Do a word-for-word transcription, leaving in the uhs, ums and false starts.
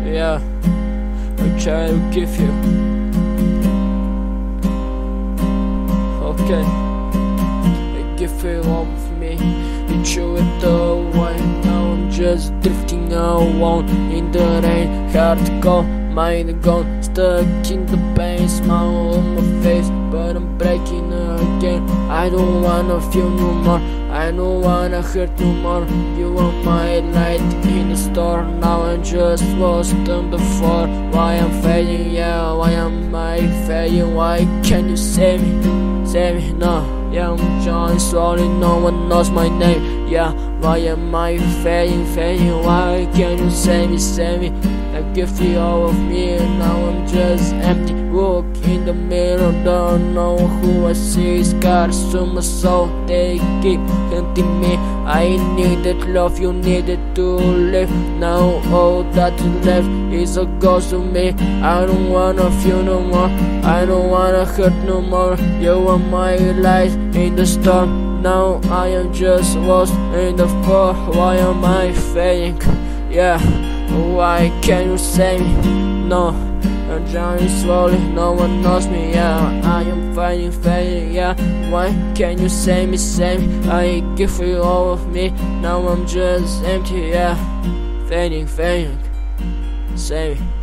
yeah, I try to give you. Okay, I give you all of me. You threw it away. Now I'm just drifting alone in the rain. Hard to go, mind gone, stuck in the pain. Smile on my face, but I'm breaking again. I don't wanna feel no more, I don't wanna hurt no more. You are my light in the storm. Now I'm just lost on before. Why I'm fading, yeah, why am I fading? Why can't you save me, save me, no. Yeah, I'm trying slowly, no one knows my name. Yeah, why am I fading, fading? Why can't you save me, save me? I give you all of me and now I'm just empty. Look in the mirror, don't know who I see. Scars on my soul, they keep hunting me. I needed love, you needed to live. Now all that's left is a ghost of me. I don't wanna feel no more, I don't wanna hurt no more. You are my light in the storm. Now I am just lost in the fall. Why am I fading? Yeah, why can't you save me? No, I'm drowning slowly, no one knows me. Yeah, I am fighting, fading. Yeah, why can't you save me, save me? I give you all of me, now I'm just empty. Yeah, fading, fading, save me.